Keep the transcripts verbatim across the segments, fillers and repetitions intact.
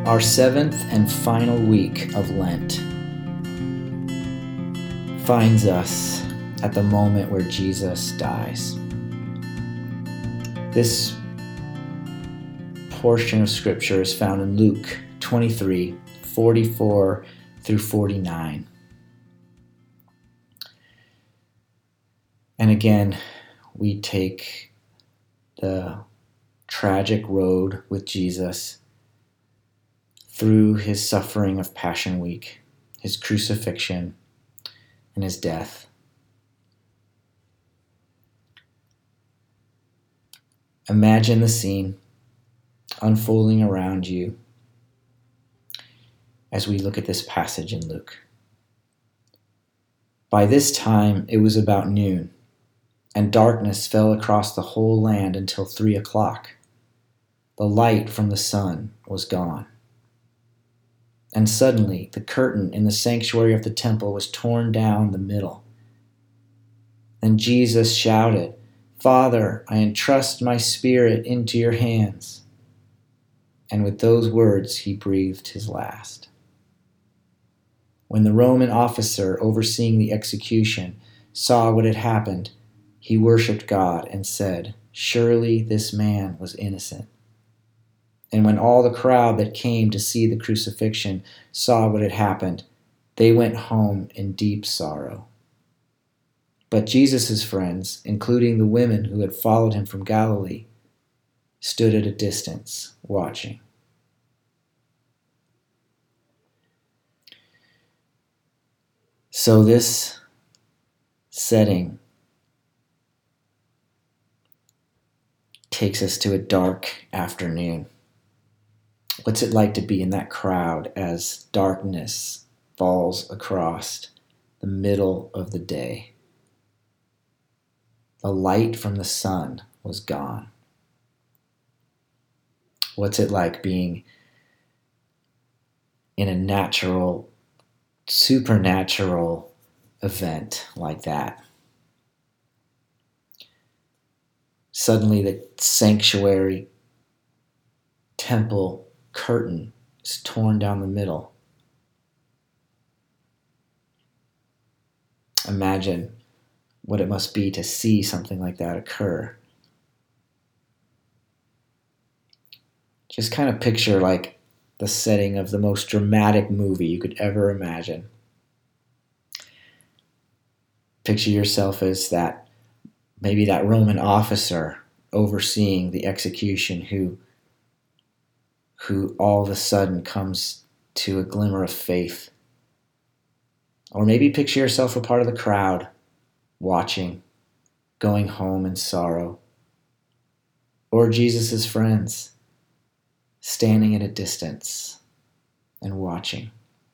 Our seventh and final week of Lent finds us at the moment where Jesus dies. This portion of Scripture is found in Luke twenty-three, forty-four through forty-nine. And again, we take the tragic road with Jesus through his suffering of Passion Week, his crucifixion, and his death. Imagine the scene unfolding around you as we look at this passage in Luke. By this time, it was about noon, and darkness fell across the whole land until three o'clock. The light from the sun was gone. And suddenly, the curtain in the sanctuary of the temple was torn down the middle. Then Jesus shouted, "Father, I entrust my spirit into your hands." And with those words, he breathed his last. When the Roman officer overseeing the execution saw what had happened, he worshipped God and said, "Surely this man was innocent." And when all the crowd that came to see the crucifixion saw what had happened, they went home in deep sorrow. But Jesus' friends, including the women who had followed him from Galilee, stood at a distance watching. So this setting takes us to a dark afternoon. What's it like to be in that crowd as darkness falls across the middle of the day? The light from the sun was gone. What's it like being in a natural, supernatural event like that? Suddenly the sanctuary temple curtain is torn down the middle. Imagine what it must be to see something like that occur. Just kind of picture like the setting of the most dramatic movie you could ever imagine. Picture yourself as that, maybe that Roman officer overseeing the execution who who all of a sudden comes to a glimmer of faith. Or maybe picture yourself a part of the crowd, watching, going home in sorrow. Or Jesus' friends, standing at a distance and watching.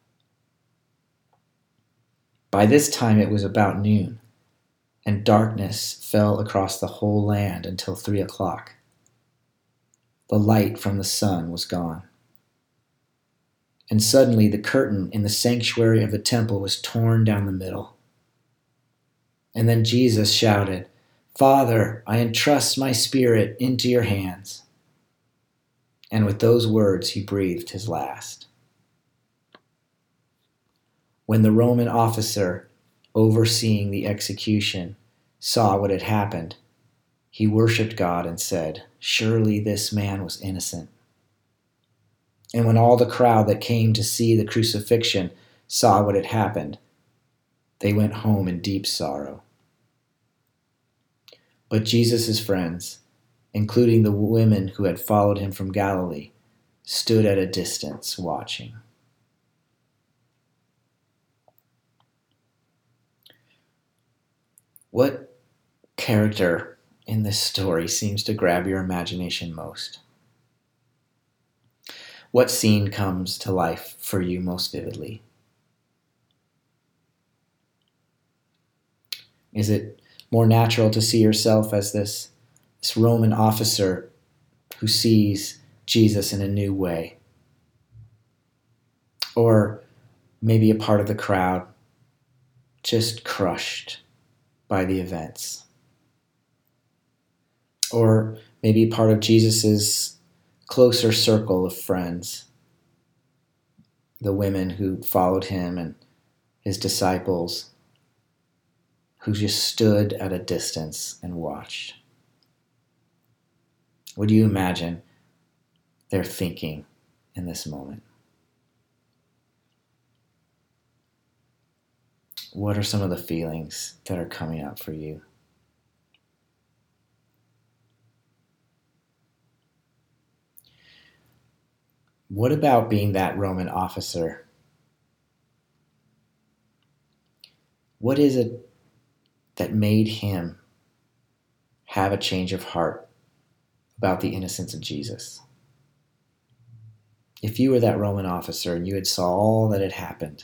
By this time it was about noon, and darkness fell across the whole land until three o'clock. The light from the sun was gone. And suddenly the curtain in the sanctuary of the temple was torn down the middle. And then Jesus shouted, "Father, I entrust my spirit into your hands." And with those words, he breathed his last. When the Roman officer overseeing the execution saw what had happened, he worshipped God and said, "Surely this man was innocent." And when all the crowd that came to see the crucifixion saw what had happened, they went home in deep sorrow. But Jesus' friends, including the women who had followed him from Galilee, stood at a distance watching. What character in this story seems to grab your imagination most? What scene comes to life for you most vividly? Is it more natural to see yourself as this, this Roman officer who sees Jesus in a new way? Or maybe a part of the crowd just crushed by the events? Or maybe part of Jesus's closer circle of friends the women who followed him and his disciples, who just stood at a distance and watched. What do you imagine they're thinking in this moment? What are some of the feelings that are coming up for you? What about being that Roman officer? What is it that made him have a change of heart about the innocence of Jesus? If you were that Roman officer and you had saw all that had happened,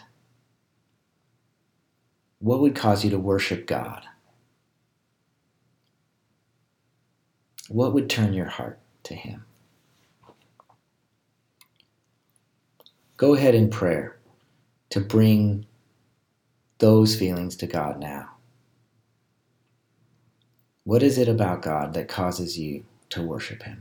what would cause you to worship God? What would turn your heart to him? Go ahead in prayer to bring those feelings to God now. What is it about God that causes you to worship him?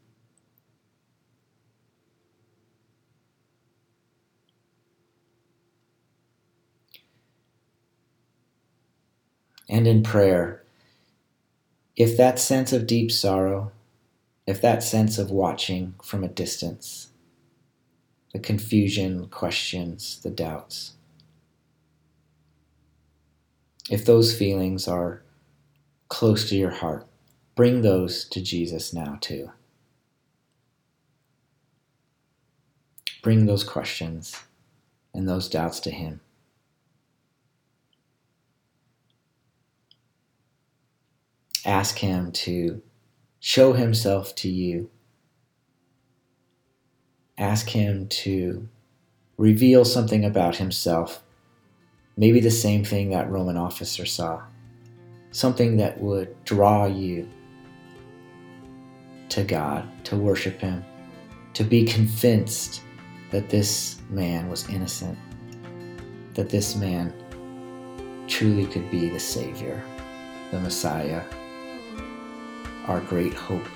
And in prayer, if that sense of deep sorrow, if that sense of watching from a distance, the confusion, questions, the doubts, if those feelings are close to your heart, bring those to Jesus now too. Bring those questions and those doubts to him. Ask him to show himself to you. Ask him to reveal something about himself, maybe the same thing that Roman officer saw, something that would draw you to God, to worship him, to be convinced that this man was innocent, that this man truly could be the Savior, the Messiah, our great hope.